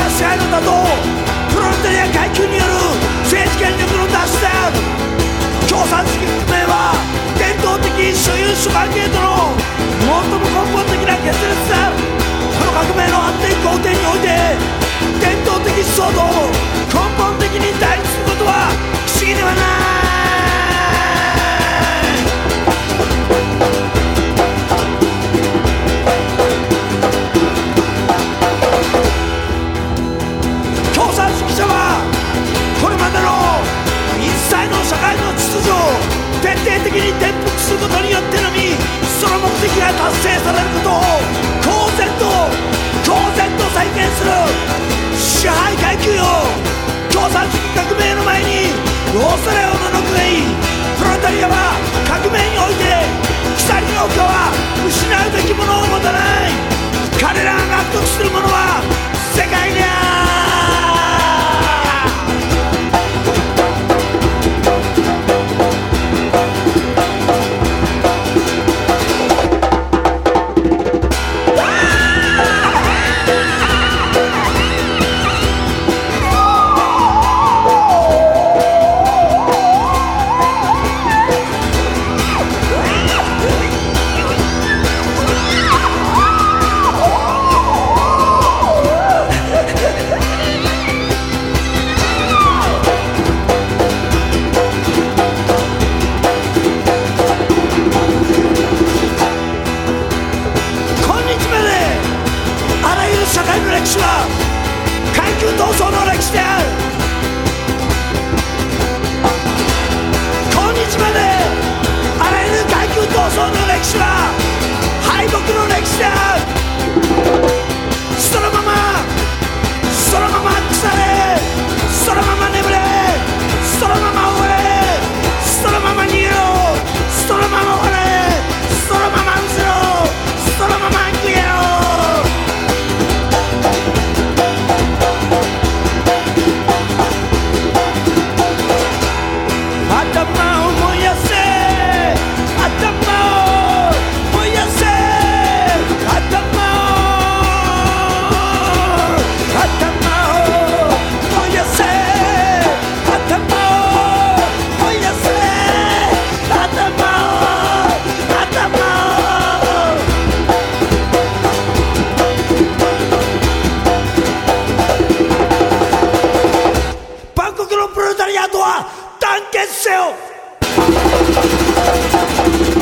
支配の打倒プロレタリア階級による政治権力の奪取である。共産主義革命は伝統的所有主関係との最も根本的な決裂である。この革命の発展工程において伝統的思想と根本的に対立することは不思議ではない。共産主義者はこれまでの一切の社会の秩序を徹底的に転覆することによってのみその目的が達成されることを公然と再建する。支配階級よ、共産主義革命の前に恐れおののくがいい。プロレタリアは革命において鎖の丘は失うべきものを持たない。彼らが獲得するものは世界である。社会の歴史は階級闘争の歴史である。今日まであらゆる階級闘争の歴史は敗北の歴史である。そのまま腐れ、そのまま眠れ、そのまま終われ、そのまま逃げろ、そのまま終われ、そのまま失せろ、そのまま逃げろ。プロレタリアートは団結せよ。